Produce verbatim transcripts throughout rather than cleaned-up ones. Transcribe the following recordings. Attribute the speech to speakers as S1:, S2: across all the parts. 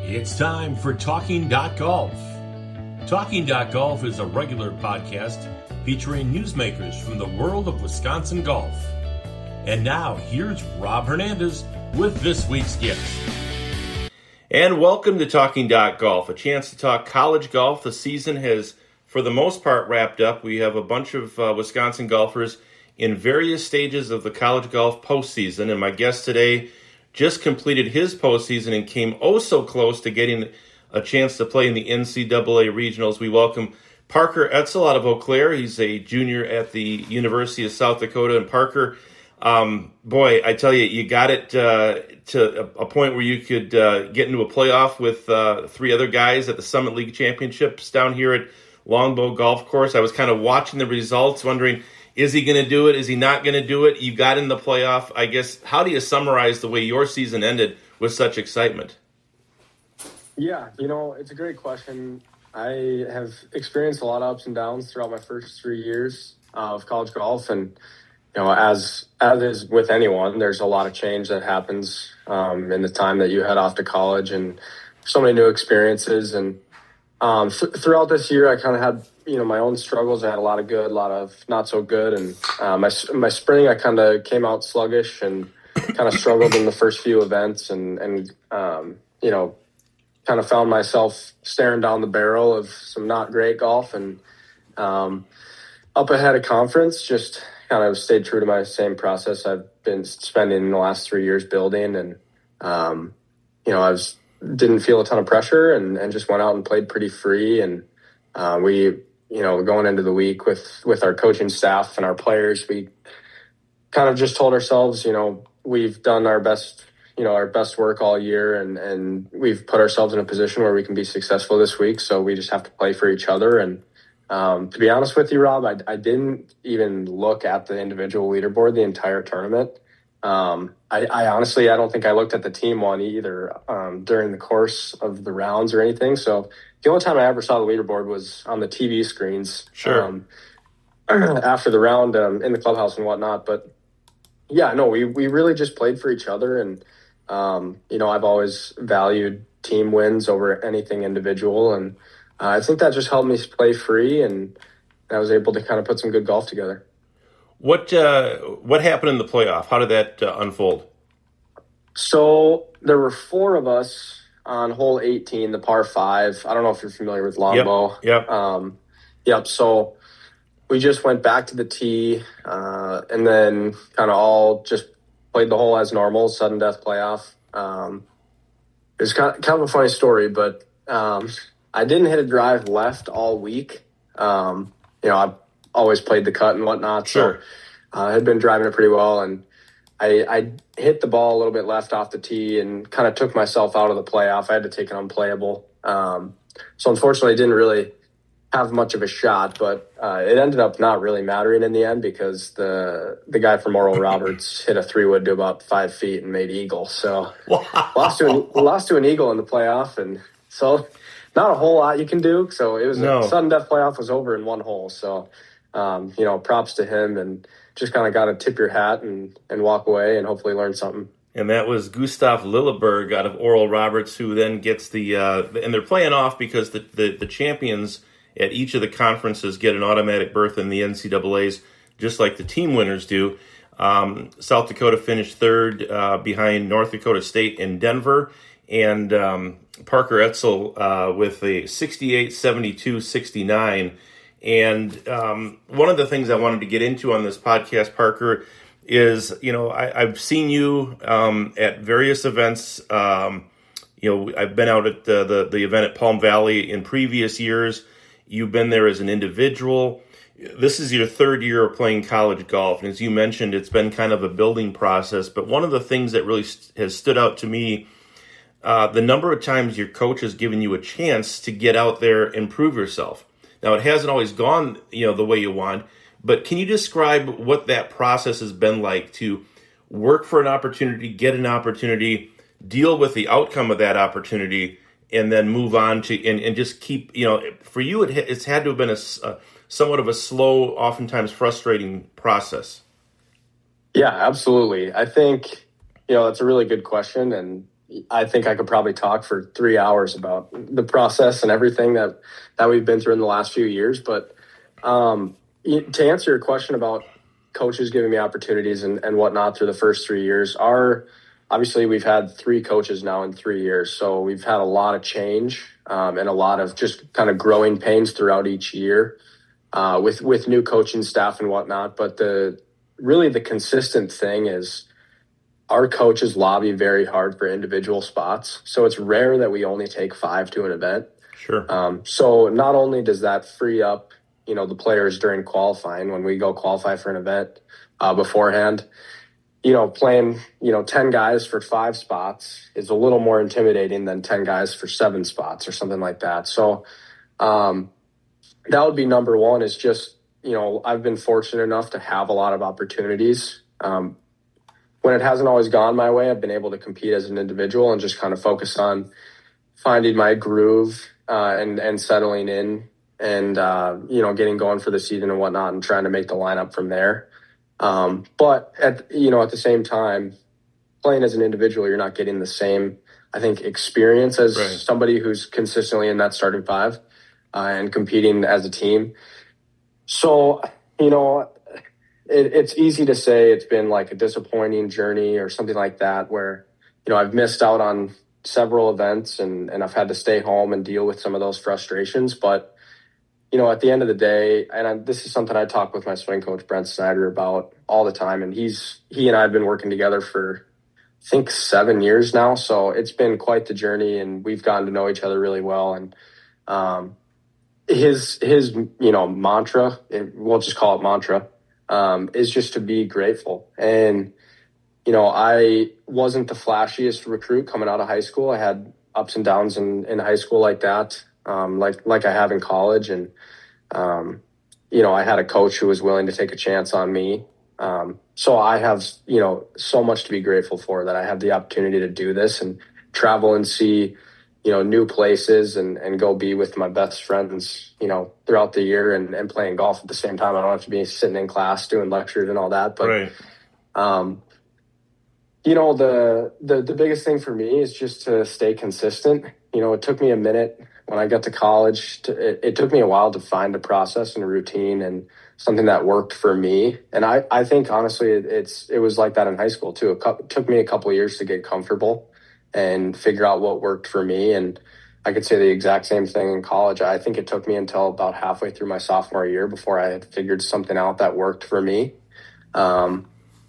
S1: It's time for Talking Golf. Talking Golf is a regular podcast featuring newsmakers from the world of Wisconsin golf. And now, here's Rob Hernandez with this week's guest.
S2: And welcome to Talking Golf, a chance to talk college golf. The season has, for the most part, wrapped up. We have a bunch of uh, Wisconsin golfers in various stages of the college golf postseason, and my guest today just completed his postseason and came oh so close to getting a chance to play in the N C double A regionals. We welcome Parker Etzel out of Eau Claire. He's a junior at the University of South Dakota. And Parker, um, boy, I tell you, you got it uh, to a, a point where you could uh, get into a playoff with uh, three other guys at the Summit League Championships down here at Longbow Golf Course. I was kind of watching the results, wondering, is he going to do it? Is he not going to do it? You got in the playoff. I guess, how do you summarize the way your season ended with such excitement?
S3: Yeah, you know, it's a great question. I have experienced a lot of ups and downs throughout my first three years uh, of college golf. And, you know, as as is with anyone, there's a lot of change that happens um, in the time that you head off to college, and so many new experiences. And um, th- throughout this year, I kind of had, you know, my own struggles. I had a lot of good, a lot of not so good. And uh, my my spring, I kind of came out sluggish and kind of struggled in the first few events, and and um, you know, kind of found myself staring down the barrel of some not great golf. And um, up ahead of conference, just kind of stayed true to my same process I've been spending the last three years building. And um, you know, I was didn't feel a ton of pressure, and, and just went out and played pretty free. And uh, we, you know, going into the week with, with our coaching staff and our players, we kind of just told ourselves, you know, we've done our best, you know, our best work all year, and, and we've put ourselves in a position where we can be successful this week. So we just have to play for each other. And um, to be honest with you, Rob, I, I didn't even look at the individual leaderboard the entire tournament. Um, I, I honestly, I don't think I looked at the team one either um, during the course of the rounds or anything. So the only time I ever saw the leaderboard was on the T V screens.
S2: Sure.
S3: Um, after the round um, in the clubhouse and whatnot. But yeah, no, we, we really just played for each other. And, um, you know, I've always valued team wins over anything individual. And uh, I think that just helped me play free, and I was able to kind of put some good golf together.
S2: What uh, what happened in the playoff? How did that uh, unfold?
S3: So there were four of us on hole eighteen, the par five. I don't know if you're familiar with Longbow.
S2: Yep. Yep.
S3: Um, yep. So we just went back to the tee, uh, and then kind of all just played the hole as normal, sudden death playoff. Um, it was kind of, kind of a funny story, but um, I didn't hit a drive left all week. Um, you know, I always played the cut and whatnot.
S2: Sure.
S3: So uh, I had been driving it pretty well, and I, I hit the ball a little bit left off the tee and kind of took myself out of the playoff. I had to take it unplayable. Um, so unfortunately, I didn't really have much of a shot, but uh, it ended up not really mattering in the end, because the the guy from Oral Roberts hit a three wood to about five feet and made eagle. So
S2: wow.
S3: lost to an, lost to an eagle in the playoff, and so not a whole lot you can do. So it was
S2: no.
S3: a sudden death playoff was over in one hole. So um, you know, props to him, and just kind of got to tip your hat and, and walk away and hopefully learn something.
S2: And that was Gustav Lilleberg out of Oral Roberts, who then gets the uh, – and they're playing off because the, the, the champions at each of the conferences get an automatic berth in the N C double A's, just like the team winners do. Um, South Dakota finished third uh, behind North Dakota State and Denver. And um, Parker Etzel uh, with a sixty-eight, seventy-two, sixty-nine. And um, one of the things I wanted to get into on this podcast, Parker, is, you know, I, I've seen you um, at various events. Um, you know, I've been out at the, the, the event at Palm Valley in previous years. You've been there as an individual. This is your third year of playing college golf. And as you mentioned, it's been kind of a building process. But one of the things that really st- has stood out to me, uh, the number of times your coach has given you a chance to get out there and prove yourself. Now, it hasn't always gone, you know, the way you want, but can you describe what that process has been like to work for an opportunity, get an opportunity, deal with the outcome of that opportunity, and then move on to and, and just keep, you know, for you, it, it's had to have been a, a somewhat of a slow, oftentimes frustrating process.
S3: Yeah, absolutely. I think, you know, that's a really good question. And I think I could probably talk for three hours about the process and everything that, that we've been through in the last few years. But um, to answer your question about coaches giving me opportunities and, and whatnot through the first three years, our obviously we've had three coaches now in three years. So we've had a lot of change um, and a lot of just kind of growing pains throughout each year uh, with, with new coaching staff and whatnot. But the really the consistent thing is our coaches lobby very hard for individual spots. So it's rare that we only take five to an event.
S2: Sure.
S3: Um, so not only does that free up, you know, the players during qualifying when we go qualify for an event uh, beforehand, you know, playing, you know, ten guys for five spots is a little more intimidating than ten guys for seven spots or something like that. So um, that would be number one is just, you know, I've been fortunate enough to have a lot of opportunities. Um, when it hasn't always gone my way, I've been able to compete as an individual and just kind of focus on finding my groove uh, and, and settling in and, uh, you know, getting going for the season and whatnot and trying to make the lineup from there. Um, but at, you know, at the same time, playing as an individual, you're not getting the same, I think, experience as
S2: right.
S3: somebody who's consistently in that starting five uh, and competing as a team. So, you know, it, it's easy to say it's been like a disappointing journey or something like that where, you know, I've missed out on several events and, and I've had to stay home and deal with some of those frustrations. But, you know, at the end of the day, and I, this is something I talk with my swing coach, Brent Snyder, about all the time. And he's, he and I have been working together for, I think, seven years now. So it's been quite the journey and we've gotten to know each other really well. And um, his, his, you know, mantra, it, we'll just call it mantra, um, is just to be grateful. And, you know, I wasn't the flashiest recruit coming out of high school. I had ups and downs in, in high school like that. Um, like, like I have in college. And, um, you know, I had a coach who was willing to take a chance on me. Um, so I have, you know, so much to be grateful for that I have the opportunity to do this and travel and see, you know, new places and, and go be with my best friends, you know, throughout the year and, and playing golf at the same time. I don't have to be sitting in class doing lectures and all that, but,
S2: right.
S3: um, you know, the, the, the biggest thing for me is just to stay consistent. You know, it took me a minute when I got to college, to, it, it took me a while to find a process and a routine and something that worked for me. And I, I think honestly, it, it's, it was like that in high school too. It, it took me a couple of years to get comfortable and figure out what worked for me. And I could say the exact same thing in college. I think it took me until about halfway through my sophomore year before I had figured something out that worked for me. Um,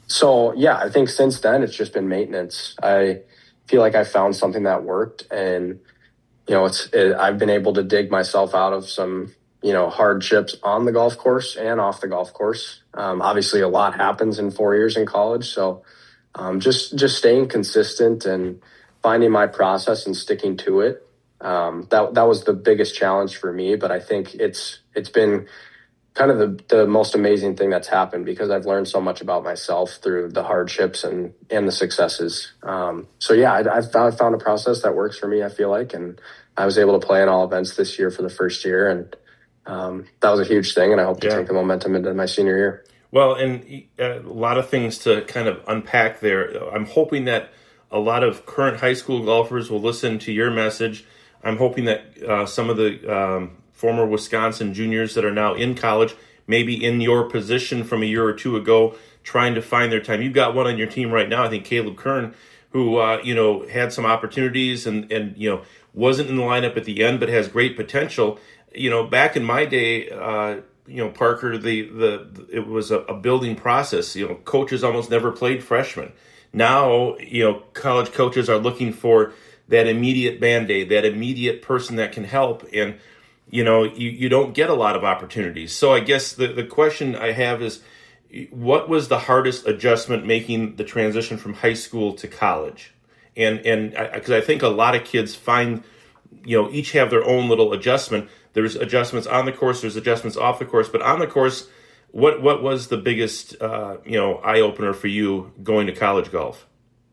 S3: so yeah, I think since then it's just been maintenance. I feel like I found something that worked and, you know, it's, it, I've been able to dig myself out of some, you know, hardships on the golf course and off the golf course. Um, obviously a lot happens in four years in college. So um, just, just staying consistent and finding my process and sticking to it. Um, that, that was the biggest challenge for me, but I think it's, it's been kind of the, the most amazing thing that's happened because I've learned so much about myself through the hardships and, and the successes. Um, so yeah, I, I've found, found a process that works for me, I feel like, and I was able to play in all events this year for the first year. And um, that was a huge thing. And I hope to yeah. take the momentum into my senior year.
S2: Well, and a lot of things to kind of unpack there. I'm hoping that a lot of current high school golfers will listen to your message. I'm hoping that uh, some of the um, former Wisconsin juniors that are now in college, maybe in your position from a year or two ago, trying to find their time. You've got one on your team right now, I think Caleb Kern, who, uh, you know, had some opportunities and, and, you know, wasn't in the lineup at the end, but has great potential. You know, back in my day, uh, you know, Parker, the, the, it was a, a building process. You know, coaches almost never played freshmen. Now, you know, college coaches are looking for that immediate Band-Aid, that immediate person that can help. And, you know, you, you don't get a lot of opportunities. So I guess the, the question I have is, what was the hardest adjustment making the transition from high school to college? And and because I, I think a lot of kids find, you know, each have their own little adjustment. There's adjustments on the course, there's adjustments off the course. But on the course, what what was the biggest, uh, you know, eye-opener for you going to college golf?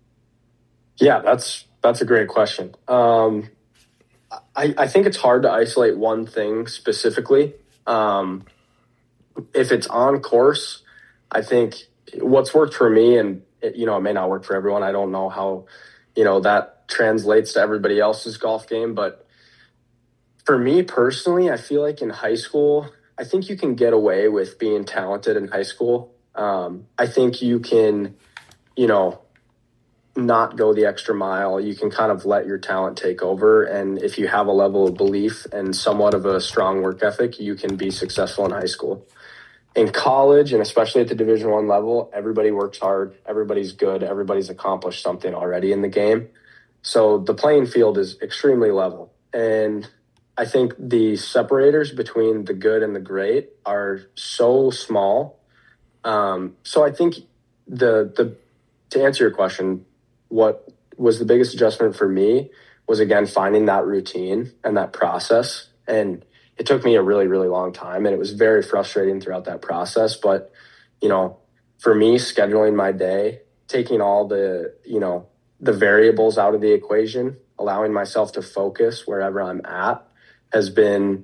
S3: Yeah, that's that's a great question. Um, I, I think it's hard to isolate one thing specifically. Um, if it's on course, I think what's worked for me, and it, you know, it may not work for everyone. I don't know how, you know, that that translates to everybody else's golf game. But for me personally, I feel like in high school, I think you can get away with being talented in high school. Um, I think you can, you know, not go the extra mile. You can kind of let your talent take over. And if you have a level of belief and somewhat of a strong work ethic, you can be successful in high school. In college, and especially at the Division One level, everybody works hard. Everybody's good. Everybody's accomplished something already in the game. So the playing field is extremely level. And I think the separators between the good and the great are so small. Um, so I think the the to answer your question, what was the biggest adjustment for me was, again, finding that routine and that process. And it took me a really, really long time, and it was very frustrating throughout that process. But, you know, for me, scheduling my day, taking all the, you know, the variables out of the equation, allowing myself to focus wherever I'm at has been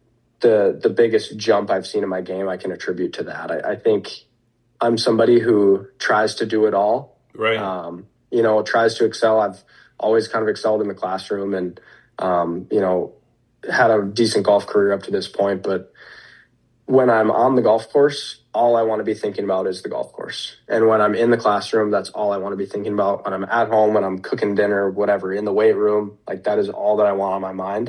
S3: the the biggest jump I've seen in my game. I can attribute to that. I, I think I'm somebody who tries to do it all.
S2: Right.
S3: Um, you know, tries to excel. I've always kind of excelled in the classroom and, um, you know, had a decent golf career up to this point. But when I'm on the golf course, all I want to be thinking about is the golf course. And when I'm in the classroom, that's all I want to be thinking about. When I'm at home, when I'm cooking dinner, whatever, in the weight room, like that is all that I want on my mind.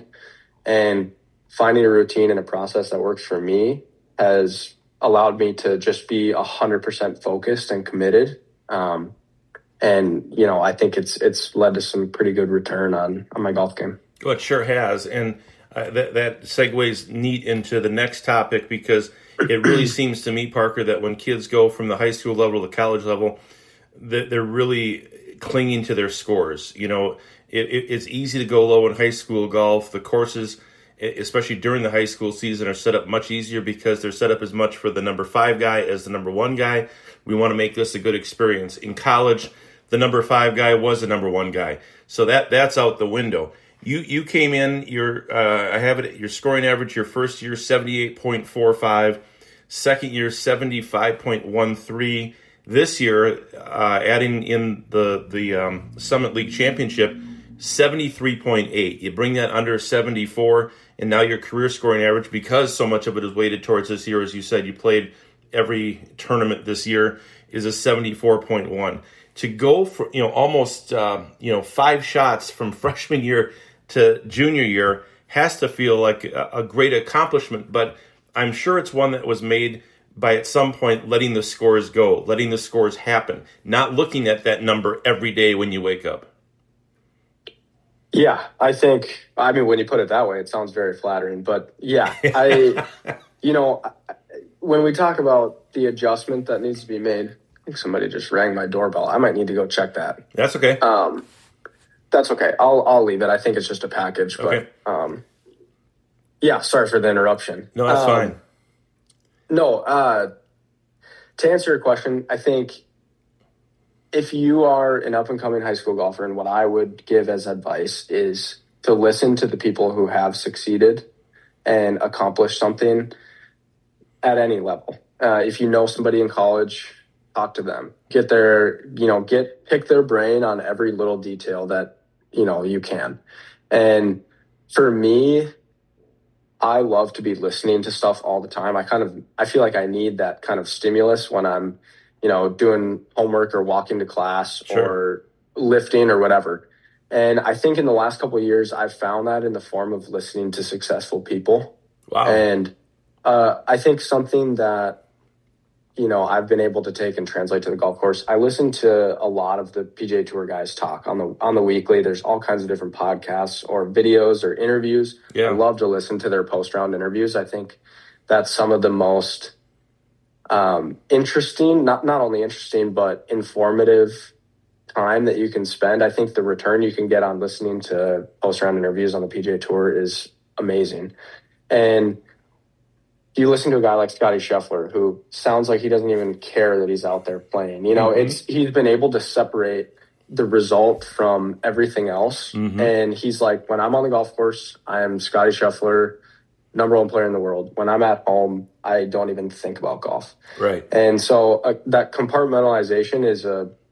S3: And finding a routine and a process that works for me has allowed me to just be one hundred percent focused and committed. Um, and, you know, I think it's it's led to some pretty good return on, on my golf game.
S2: Well, it sure has. And uh, that, that segues neat into the next topic, because it really seems to me, Parker, that when kids go from the high school level to the college level, that they're really clinging to their scores. You know, it, it, it's easy to go low in high school golf. The courses, especially during the high school season, are set up much easier because they're set up as much for the number five guy as the number one guy. We want to make this a good experience. In college, the number five guy was the number one guy. So that that's out the window. You you came in, your uh, I have it, your scoring average your first year, seventy-eight point four five. Second year, seventy-five point one three. This year, uh, adding in the, the um, Summit League Championship, seventy-three point eight. You bring that under seventy-four, and now your career scoring average, because so much of it is weighted towards this year, as you said, you played every tournament this year, is a seventy-four point one. To go for, you know, almost, uh, you know, five shots from freshman year to junior year has to feel like a, a great accomplishment, but I'm sure it's one that was made by at some point letting the scores go, letting the scores happen, not looking at that number every day when you wake up.
S3: Yeah, I think, I mean, when you put it that way, it sounds very flattering, but yeah, I, you know, when we talk about the adjustment that needs to be made, I think somebody just rang my doorbell. I might need to go check that.
S2: That's okay.
S3: Um, that's okay. I'll, I'll leave it. I think it's just a package, but,
S2: okay.
S3: um, yeah, sorry for the interruption.
S2: No, that's
S3: um,
S2: fine.
S3: No, uh, to answer your question, I think if you are an up-and-coming high school golfer, and what I would give as advice is to listen to the people who have succeeded and accomplished something at any level. Uh, if you know somebody in college, talk to them. Get their, you know, get pick their brain on every little detail that, you know, you can. And for me, I love to be listening to stuff all the time. I kind of, I feel like I need that kind of stimulus when I'm, you know, doing homework or walking to class
S2: Sure.
S3: or lifting or whatever. And I think in the last couple of years, I've found that in the form of listening to successful people.
S2: Wow.
S3: And uh, I think something that, you know, I've been able to take and translate to the golf course. I listen to a lot of the P G A Tour guys talk on the on the weekly. There's all kinds of different podcasts or videos or interviews.
S2: Yeah.
S3: I love to listen to their post-round interviews. I think that's some of the most um, interesting, not not only interesting, but informative time that you can spend. I think the return you can get on listening to post-round interviews on the P G A Tour is amazing. And you listen to a guy like Scotty Scheffler, who sounds like he doesn't even care that he's out there playing. You know, mm-hmm. it's he's been able to separate the result from everything else. Mm-hmm. And he's like, when I'm on the golf course, I am Scotty Scheffler, number one player in the world. When I'm at home, I don't even think about golf.
S2: Right.
S3: And so uh, that compartmentalization is a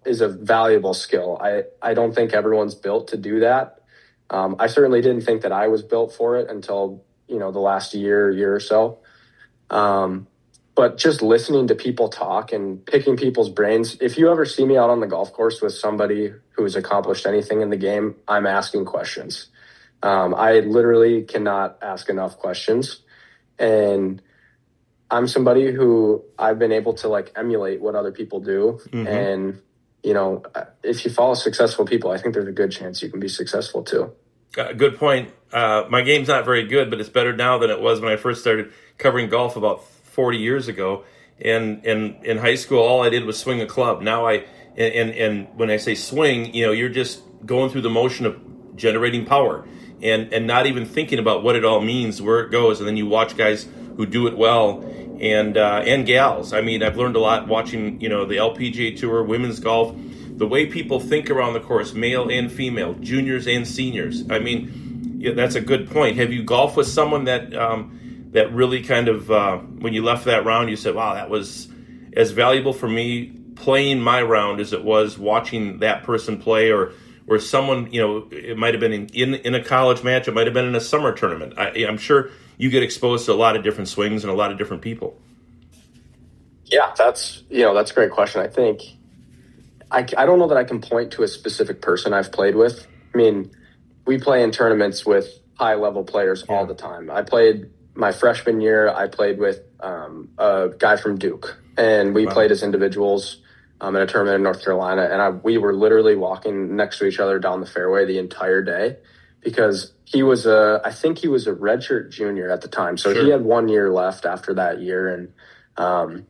S3: is a valuable skill. I, I don't think everyone's built to do that. Um, I certainly didn't think that I was built for it until, you know, the last year, year or so. Um, but just listening to people talk and picking people's brains. If you ever see me out on the golf course with somebody who's accomplished anything in the game, I'm asking questions. Um, I literally cannot ask enough questions. And I'm somebody who I've been able to like emulate what other people do. Mm-hmm. And, you know, if you follow successful people, I think there's a good chance you can be successful too.
S2: Uh, good point. Uh, my game's not very good, but it's better now than it was when I first started covering golf about forty years ago. And, and in high school, all I did was swing a club. Now I, and, and, and when I say swing, you know, you're just going through the motion of generating power and, and not even thinking about what it all means, where it goes. And then you watch guys who do it well and, uh, and gals. I mean, I've learned a lot watching, you know, the L P G A Tour, women's golf, the way people think around the course, male and female, juniors and seniors. I mean, yeah, that's a good point. Have you golfed with someone that, um, that really kind of, uh, when you left that round, you said, wow, that was as valuable for me playing my round as it was watching that person play, or or someone, you know, it might have been in, in, in a college match, it might have been in a summer tournament. I, I'm sure you get exposed to a lot of different swings and a lot of different people.
S3: Yeah, that's, you know, that's a great question. I think, I, I don't know that I can point to a specific person I've played with. I mean, we play in tournaments with high-level players yeah. all the time. I played my freshman year, I played with um, a guy from Duke, and we wow. played as individuals um, in a tournament in North Carolina, and I, we were literally walking next to each other down the fairway the entire day because he was a, I think he was a redshirt junior at the time, so sure. he had one year left after that year, and um,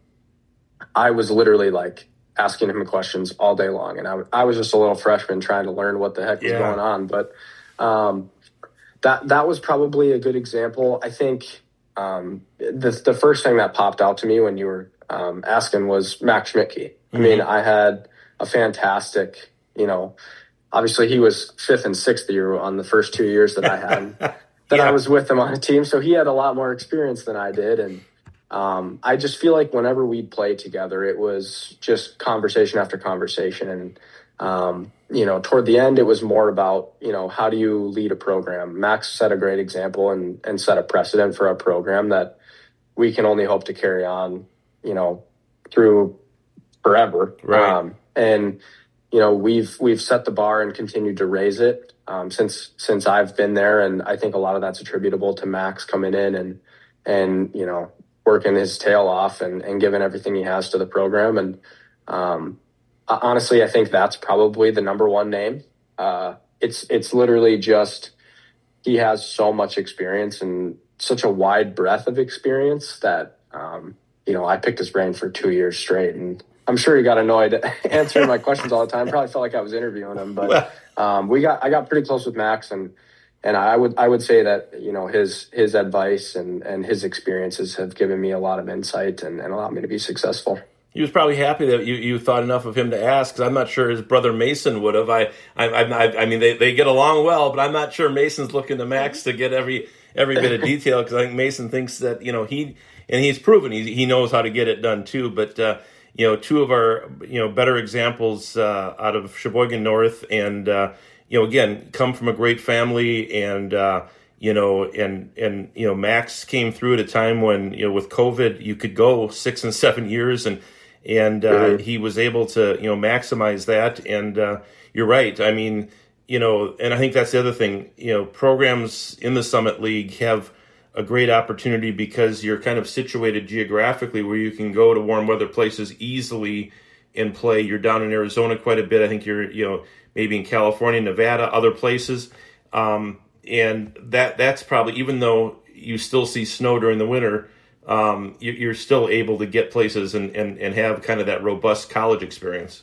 S3: I was literally like asking him questions all day long, and I, I was just a little freshman trying to learn what the heck was yeah. going on, but um, That that was probably a good example. I think um, the the first thing that popped out to me when you were um, asking was Max Schmidtke. Mm-hmm. I mean, I had a fantastic, you know, obviously he was fifth and sixth year on the first two years that I had that yeah. I was with him on a team. So he had a lot more experience than I did. And um, I just feel like whenever we'd play together, it was just conversation after conversation. And um, you know, toward the end, it was more about, you know, how do you lead a program? Max set a great example and, and set a precedent for a program that we can only hope to carry on, you know, through forever.
S2: Right.
S3: Um, and, you know, we've, we've set the bar and continued to raise it um, since, since I've been there. And I think a lot of that's attributable to Max coming in and, and, you know, working his tail off and, and giving everything he has to the program. And, um, honestly, I think that's probably the number one name. Uh, it's it's literally just he has so much experience and such a wide breadth of experience that, um, you know, I picked his brain for two years straight. And I'm sure he got annoyed answering my questions all the time. Probably felt like I was interviewing him. But um, we got I got pretty close with Max. And and I would I would say that, you know, his his advice and, and his experiences have given me a lot of insight and, and allowed me to be successful.
S2: He was probably happy that you, you thought enough of him to ask, because I'm not sure his brother Mason would have. I I, I I mean, they, they get along well, but I'm not sure Mason's looking to Max to get every every bit of detail, because I think Mason thinks that, you know, he, and he's proven he he knows how to get it done too. But, uh, you know, two of our, you know, better examples uh, out of Sheboygan North and, uh, you know, again, come from a great family and, uh, you know, and, and, you know, Max came through at a time when, you know, with COVID, you could go six and seven years and, And uh, mm-hmm. he was able to, you know, maximize that. And uh, you're right. I mean, you know, and I think that's the other thing. You know, programs in the Summit League have a great opportunity because you're kind of situated geographically where you can go to warm weather places easily and play. You're down in Arizona quite a bit. I think you're, you know, maybe in California, Nevada, other places. Um, and that that's probably, even though you still see snow during the winter, Um, you're still able to get places and, and, and have kind of that robust college experience.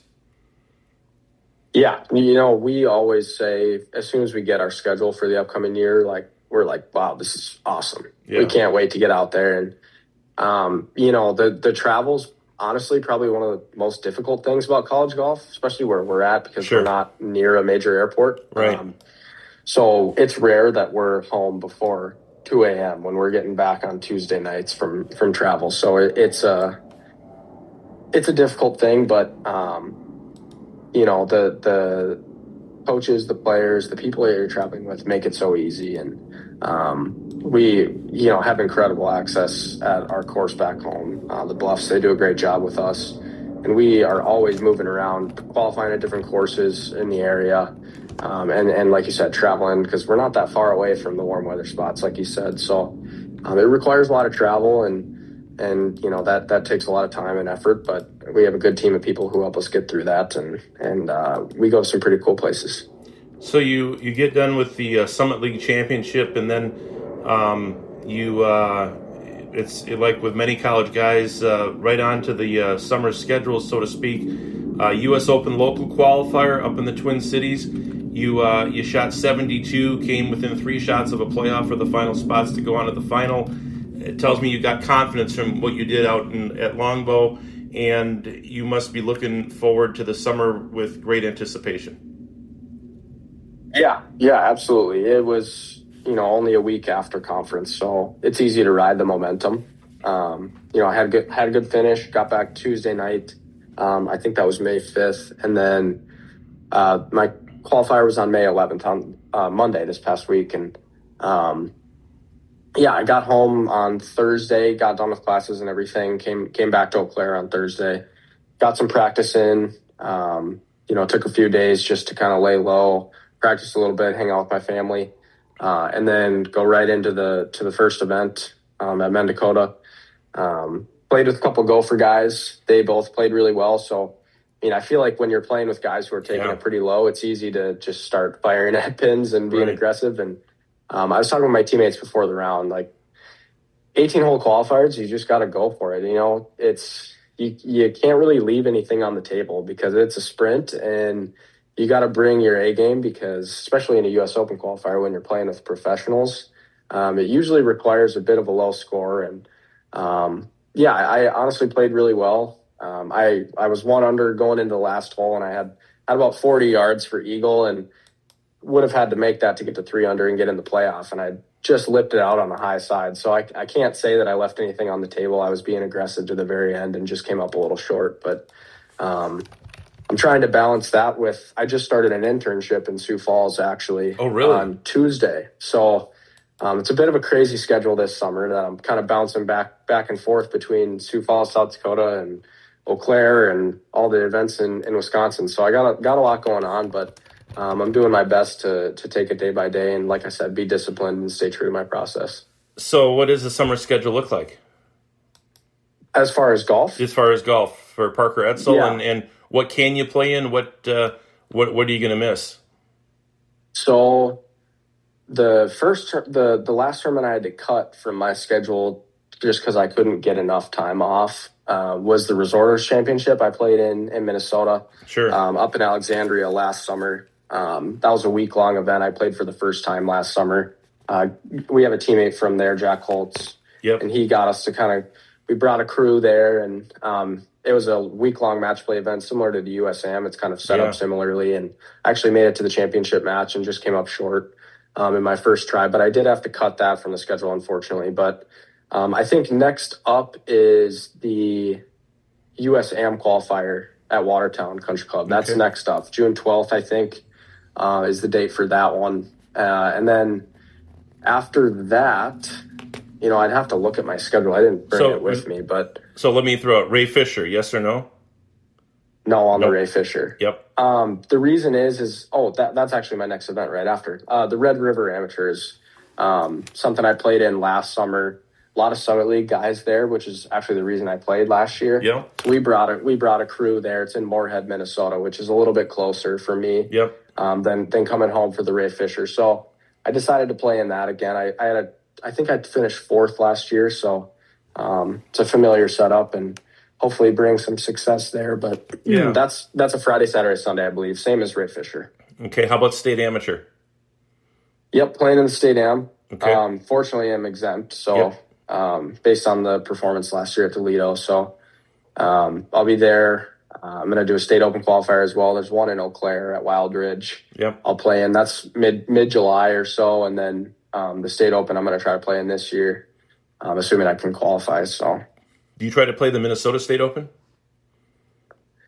S3: Yeah. You know, we always say as soon as we get our schedule for the upcoming year, like we're like, wow, this is awesome. Yeah. We can't wait to get out there. And, um, you know, the, the travel's honestly probably one of the most difficult things about college golf, especially where we're at, because sure. we're not near a major airport.
S2: Right.
S3: Um, so it's rare that we're home before two a.m. when we're getting back on Tuesday nights from, from travel. So it, it's a, it's a difficult thing, but, um, you know, the the coaches, the players, the people that you're traveling with make it so easy. And um, we, you know, have incredible access at our course back home. Uh, the Bluffs, they do a great job with us. And we are always moving around, qualifying at different courses in the area. Um, and, and like you said, traveling, because we're not that far away from the warm weather spots, like you said. So um, it requires a lot of travel, and, and you know, that, that takes a lot of time and effort. But we have a good team of people who help us get through that. And, and uh, we go to some pretty cool places.
S2: So you, you get done with the uh, Summit League Championship, and then um, you uh, it's like with many college guys, uh, right on to the uh, summer schedule, so to speak. Uh, U S Open local qualifier up in the Twin Cities. You uh, you shot seventy-two, came within three shots of a playoff for the final spots to go on to the final. It tells me you got confidence from what you did out in, at Longbow, and you must be looking forward to the summer with great anticipation.
S3: Yeah, yeah, absolutely. It was, you know, only a week after conference, so it's easy to ride the momentum. Um, you know, I had a good, had a good finish, got back Tuesday night. Um, I think that was May fifth. And then uh, my qualifier was on May eleventh, on uh, Monday this past week. And um, yeah, I got home on Thursday, got done with classes and everything, came came back to Eau Claire on Thursday, got some practice in, um, you know, took a few days just to kind of lay low, practice a little bit, hang out with my family, uh, and then go right into the to the first event um, at Mendakota. Um, played with a couple Gopher guys. They both played really well. So, I mean, I feel like when you're playing with guys who are taking
S2: yeah.
S3: it pretty low, it's easy to just start firing at pins and being
S2: right.
S3: aggressive. And um, I was talking with my teammates before the round, like eighteen-hole qualifiers, you just got to go for it. You know, it's you, you can't really leave anything on the table because it's a sprint, and you got to bring your A game because, especially in a U S Open qualifier, when you're playing with professionals, um, it usually requires a bit of a low score. And um, yeah, I honestly played really well. Um, I I was one under going into the last hole, and I had had about forty yards for eagle, and would have had to make that to get to three under and get in the playoff. And I just lipped it out on the high side, so I I can't say that I left anything on the table. I was being aggressive to the very end and just came up a little short, but. Um, I'm trying to balance that with, I just started an internship in Sioux Falls actually
S2: oh, really?
S3: on Tuesday. So um, it's a bit of a crazy schedule this summer that I'm kind of bouncing back back and forth between Sioux Falls, South Dakota, and Eau Claire and all the events in, in Wisconsin. So I got a, got a lot going on, but um, I'm doing my best to to take it day by day. And like I said, be disciplined and stay true to my process.
S2: So what does the summer schedule look like?
S3: As far as golf?
S2: As far as golf for Parker Edsel,
S3: yeah.
S2: and, and what can you play in? What uh, what what are you going to miss?
S3: So the first ter- the the last tournament I had to cut from my schedule just because I couldn't get enough time off uh, was the Resorters Championship I played in in Minnesota.
S2: Sure.
S3: Um, up in Alexandria last summer. Um, that was a week long event. I played for the first time last summer. Uh, we have a teammate from there, Jack Holtz,
S2: yep.
S3: and he got us to kind of. We brought a crew there, and um, it was a week-long match play event similar to the U S A M. It's kind of set
S2: yeah.
S3: up similarly, and I actually made it to the championship match and just came up short um, in my first try. But I did have to cut that from the schedule, unfortunately. But um, I think next up is the U S A M qualifier at Watertown Country Club. That's
S2: okay.
S3: next up. June twelfth, I think, uh, is the date for that one. Uh, and then after that... You know, I'd have to look at my schedule. I didn't bring
S2: so,
S3: it with me, but...
S2: So let me throw out Ray Fisher, yes or no?
S3: No, on
S2: nope.
S3: the Ray Fisher.
S2: Yep.
S3: Um, the reason is, is oh, that that's actually my next event right after. Uh, the Red River Amateurs, um, something I played in last summer. A lot of Summit League guys there, which is actually the reason I played last year.
S2: Yep.
S3: We brought a, we brought a crew there. It's in Moorhead, Minnesota, which is a little bit closer for me
S2: yep.
S3: um, than, than coming home for the Ray Fisher. So I decided to play in that again. I, I had a I think I finished fourth last year, so um, it's a familiar setup and hopefully bring some success there. But
S2: yeah.
S3: that's that's a Friday, Saturday, Sunday, I believe. Same as Ray Fisher.
S2: Okay, how about state amateur?
S3: Yep, playing in the state am.
S2: Okay.
S3: Um, fortunately, I'm exempt, so
S2: yep.
S3: um, based on the performance last year at Toledo. So um, I'll be there. Uh, I'm going to do a state open qualifier as well. There's one in Eau Claire at Wild Ridge.
S2: Yep.
S3: I'll play in. That's mid mid July or so, and then. Um, the state open I'm going to try to play in this year, um, assuming I can qualify. So,
S2: do you try to play the Minnesota State Open?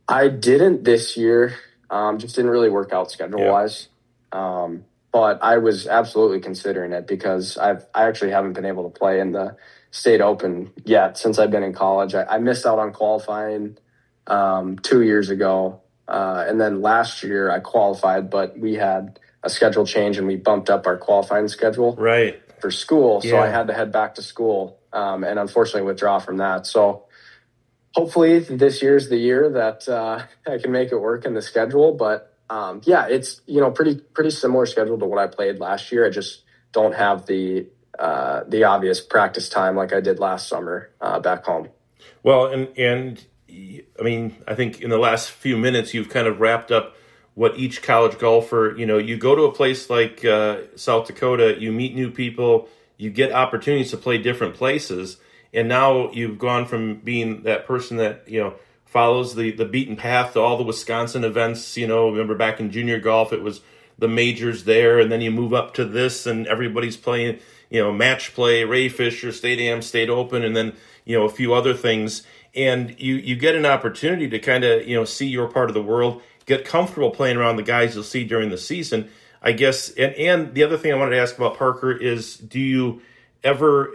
S3: I didn't this year. Um, just didn't really work out schedule wise. Yeah. Um, but I was absolutely considering it because I've I actually haven't been able to play in the State Open yet since I've been in college. I, I missed out on qualifying um, two years ago, uh, and then last year I qualified, but we had a schedule change and we bumped up our qualifying schedule
S2: right
S3: for school. So
S2: yeah.
S3: I had to head back to school, um, and unfortunately withdraw from that. So hopefully this year's the year that uh, I can make it work in the schedule. But um, yeah, it's, you know, pretty, pretty similar schedule to what I played last year. I just don't have the, uh, the obvious practice time like I did last summer uh, back home.
S2: Well, and, and I mean, I think in the last few minutes, you've kind of wrapped up what each college golfer, you know, you go to a place like uh, South Dakota, you meet new people, you get opportunities to play different places. And now you've gone from being that person that, you know, follows the, the beaten path to all the Wisconsin events. You know, remember back in junior golf, it was the majors there, and then you move up to this, and everybody's playing, you know, match play, Ray Fisher, State Am, State Open, and then, you know, a few other things. And you, you get an opportunity to kind of, you know, see your part of the world, get comfortable playing around the guys you'll see during the season, I guess. And, and the other thing I wanted to ask about, Parker, is do you ever...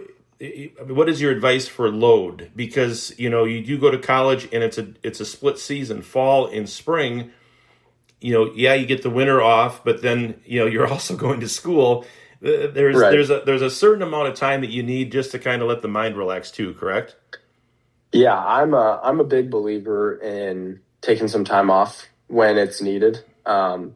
S2: what is your advice for load? Because, you know, you do go to college and it's a it's a split season, fall and spring. You know, yeah, you get the winter off, but then, you know, you're also going to school. There's right. there's a there's a certain amount of time that you need just to kind of let the mind relax too, correct?
S3: Yeah, I'm a I'm a big believer in taking some time off when it's needed. Um,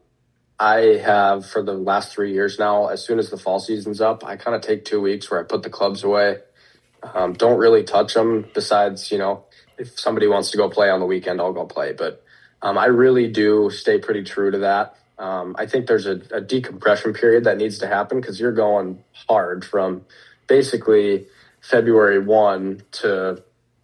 S3: I have for the last three years now, as soon as the fall season's up, I kind of take two weeks where I put the clubs away. Um, don't really touch them besides, you know, if somebody wants to go play on the weekend, I'll go play. But um, I really do stay pretty true to that. Um, I think there's a, a decompression period that needs to happen because you're going hard from basically February first to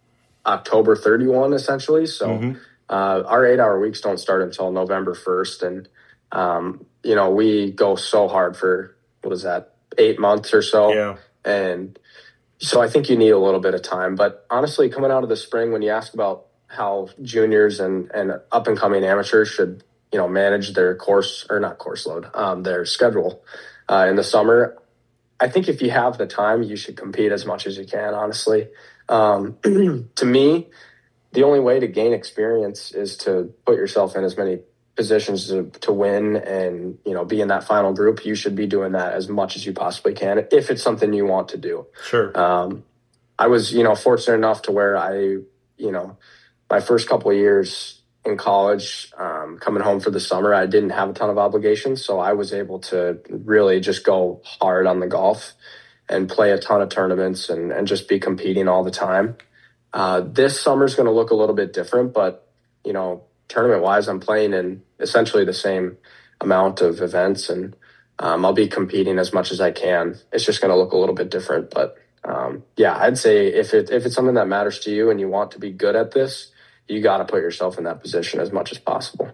S3: October thirty-first, essentially. So mm-hmm. uh, our eight-hour weeks don't start until November first. And Um, you know, we go so hard for, what is that, eight months or so.
S2: Yeah.
S3: And so I think you need a little bit of time. But honestly, coming out of the spring, when you ask about how juniors and, and up and coming amateurs should, you know, manage their course or not course load, um, their schedule uh, in the summer, I think if you have the time, you should compete as much as you can, honestly. Um, to me, the only way to gain experience is to put yourself in as many positions to, to win and, you know, be in that final group. You should be doing that as much as you possibly can if it's something you want to do.
S2: Sure.
S3: Um, I was, you know, fortunate enough to where I, you know, my first couple of years in college, um, coming home for the summer, I didn't have a ton of obligations. So I was able to really just go hard on the golf and play a ton of tournaments and, and just be competing all the time. Uh, this summer's going to look a little bit different, but, you know, tournament-wise, I'm playing in essentially the same amount of events, and um, I'll be competing as much as I can. It's just going to look a little bit different. But, um, yeah, I'd say if it if it's something that matters to you and you want to be good at this, you got to put yourself in that position as much as possible.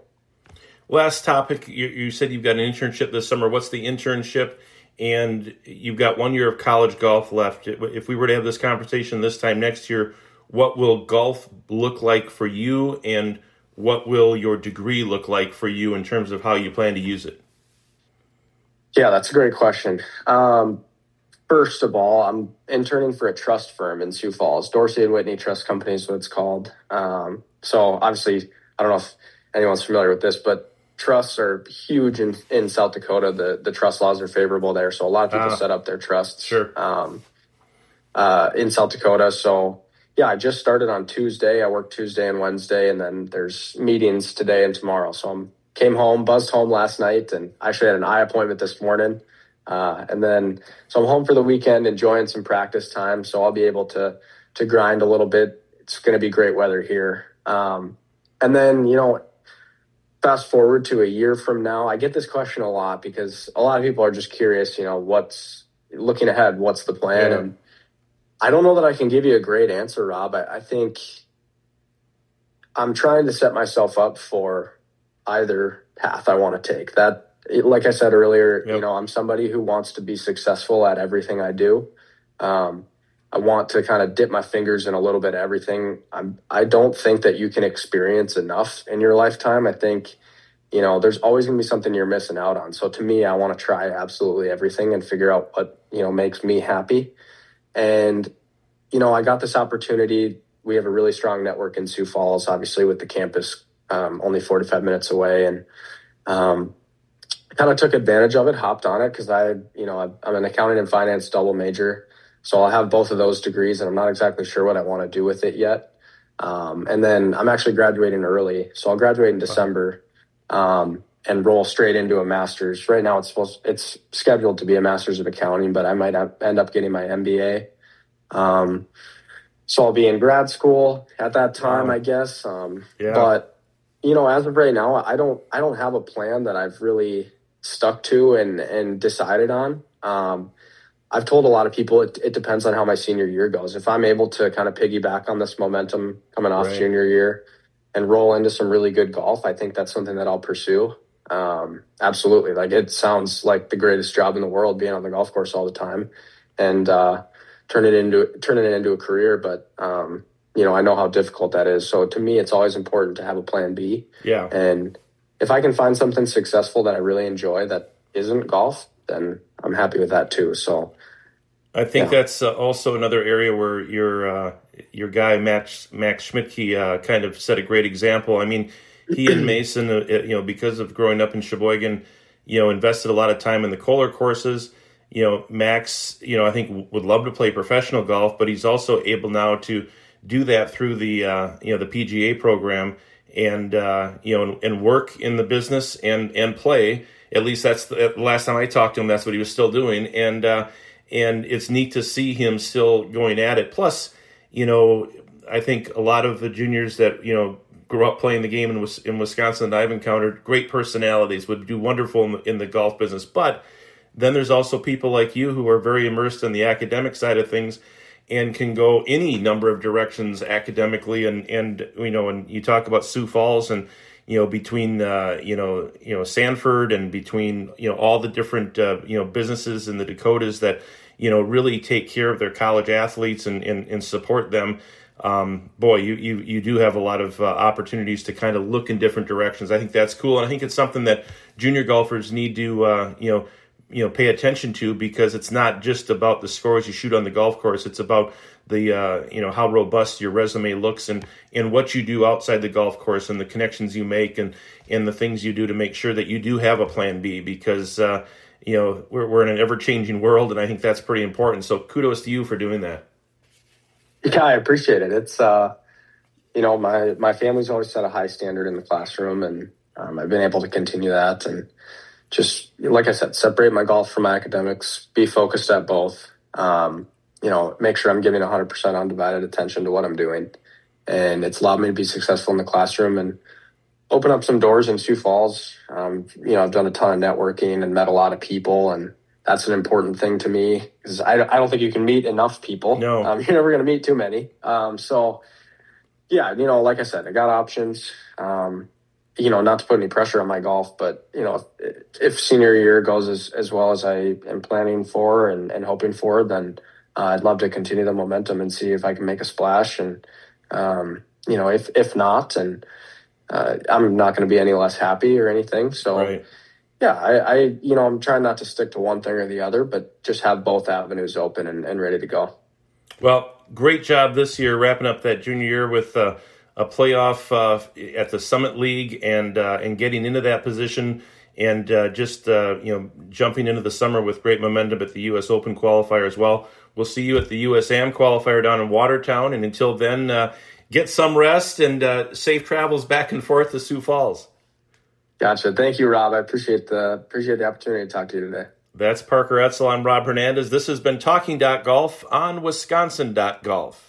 S2: Last topic, you, you said you've got an internship this summer. What's the internship? And you've got one year of college golf left. If we were to have this conversation this time next year, what will golf look like for you, and what will your degree look like for you in terms of how you plan to use it?
S3: Yeah, that's a great question. Um, first of all, I'm interning for a trust firm in Sioux Falls. Dorsey and Whitney Trust Company is what it's called. Um, so obviously, I don't know if anyone's familiar with this, but trusts are huge in, in South Dakota. The the trust laws are favorable there. So a lot of people uh, set up their trusts
S2: sure.
S3: um, uh, in South Dakota. So yeah, I just started on Tuesday. I work Tuesday and Wednesday, and then there's meetings today and tomorrow. So I came home, buzzed home last night, and actually had an eye appointment this morning. Uh, and then, so I'm home for the weekend, enjoying some practice time. So I'll be able to to grind a little bit. It's going to be great weather here. Um, and then, you know, fast forward to a year from now, I get this question a lot because a lot of people are just curious, you know, what's looking ahead, what's the plan?
S2: Yeah.
S3: And I don't know that I can give you a great answer, Rob. I, I think I'm trying to set myself up for either path I want to take. That, like I said earlier, yep. you know, I'm somebody who wants to be successful at everything I do. Um, I want to kind of dip my fingers in a little bit of everything. I'm, I don't think that you can experience enough in your lifetime. I think, you know, there's always going to be something you're missing out on. So to me, I want to try absolutely everything and figure out what, you know, makes me happy. And, you know, I got this opportunity. We have a really strong network in Sioux Falls, obviously with the campus um, only forty-five minutes away. And um, I kind of took advantage of it, hopped on it because I, you know, I'm an accounting and finance double major. So I'll have both of those degrees and I'm not exactly sure what I want to do with it yet. Um, and then I'm actually graduating early. So I'll graduate in December. Um, and roll straight into a master's. Right now it's supposed, it's scheduled to be a master's of accounting, but I might have, end up getting my M B A. Um, so I'll be in grad school at that time, wow. I guess. Um, yeah. But you know, as of right now, I don't, I don't have a plan that I've really stuck to and, and decided on. Um, I've told a lot of people it, it depends on how my senior year goes. If I'm able to kind of piggyback on this momentum coming off right. junior year, and roll into some really good golf, I think that's something that I'll pursue. Um, absolutely. Like it sounds like the greatest job in the world, being on the golf course all the time and, uh, turn it into, turning it into a career. But, um, you know, I know how difficult that is. So to me, it's always important to have a plan B.
S2: Yeah.
S3: And if I can find something successful that I really enjoy that isn't golf, then I'm happy with that too. So
S2: I think yeah. that's uh, also another area where your uh, your guy Max Max Schmidtke uh, kind of set a great example. I mean, he and Mason, uh, you know, because of growing up in Sheboygan, you know, invested a lot of time in the Kohler courses. You know, Max, you know, I think would love to play professional golf, but he's also able now to do that through the uh, you know the P G A program and uh, you know and, and work in the business and and play. At least that's the last time I talked to him. That's what he was still doing, and. Uh, And it's neat to see him still going at it. Plus, you know, I think a lot of the juniors that, you know, grew up playing the game in, in Wisconsin that I've encountered, great personalities, would do wonderful in the, in the golf business. But then there's also people like you who are very immersed in the academic side of things and can go any number of directions academically. And, and you know, and you talk about Sioux Falls and, you know, between, uh, you know, you know, Sanford and between, you know, all the different, uh, you know, businesses in the Dakotas that, you know, really take care of their college athletes and, and, and support them. Um, boy, you, you, you do have a lot of uh, opportunities to kind of look in different directions. I think that's cool. And I think it's something that junior golfers need to, uh, you know, you know, pay attention to, because it's not just about the scores you shoot on the golf course. It's about the, uh, you know, how robust your resume looks and, and what you do outside the golf course and the connections you make and, and the things you do to make sure that you do have a plan B, because, uh, you know, we're, we're in an ever-changing world, and I think that's pretty important. So kudos to you for doing that.
S3: Yeah, I appreciate it. It's, uh, you know, my, my family's always set a high standard in the classroom, and um, I've been able to continue that and just, like I said, separate my golf from my academics, be focused at both, um, you know, make sure I'm giving one hundred percent undivided attention to what I'm doing. And it's allowed me to be successful in the classroom and open up some doors in Sioux Falls. Um, you know, I've done a ton of networking and met a lot of people, and that's an important thing to me because I, I don't think you can meet enough people.
S2: No.
S3: Um, you're never going to meet too many. Um, so, yeah, you know, like I said, I got options. Um, you know, not to put any pressure on my golf, but, you know, if, if senior year goes as, as well as I am planning for and, and hoping for, then uh, I'd love to continue the momentum and see if I can make a splash. And, um, you know, if, if not, and uh, I'm not going to be any less happy or anything. So,
S2: right.
S3: yeah, I, I, you know, I'm trying not to stick to one thing or the other, but just have both avenues open and, and ready to go.
S2: Well, great job this year, wrapping up that junior year with uh, a playoff uh, at the Summit League and uh, and getting into that position, and uh, just uh, you know jumping into the summer with great momentum at the U S Open qualifier as well. We'll see you at the U S A M qualifier down in Watertown, and until then, uh, get some rest and uh, safe travels back and forth to Sioux Falls.
S3: Gotcha. Thank you, Rob. I appreciate the appreciate the opportunity to talk to you today.
S2: That's Parker Etzel. I'm Rob Hernandez. This has been Talking Golf on Wisconsin Golf.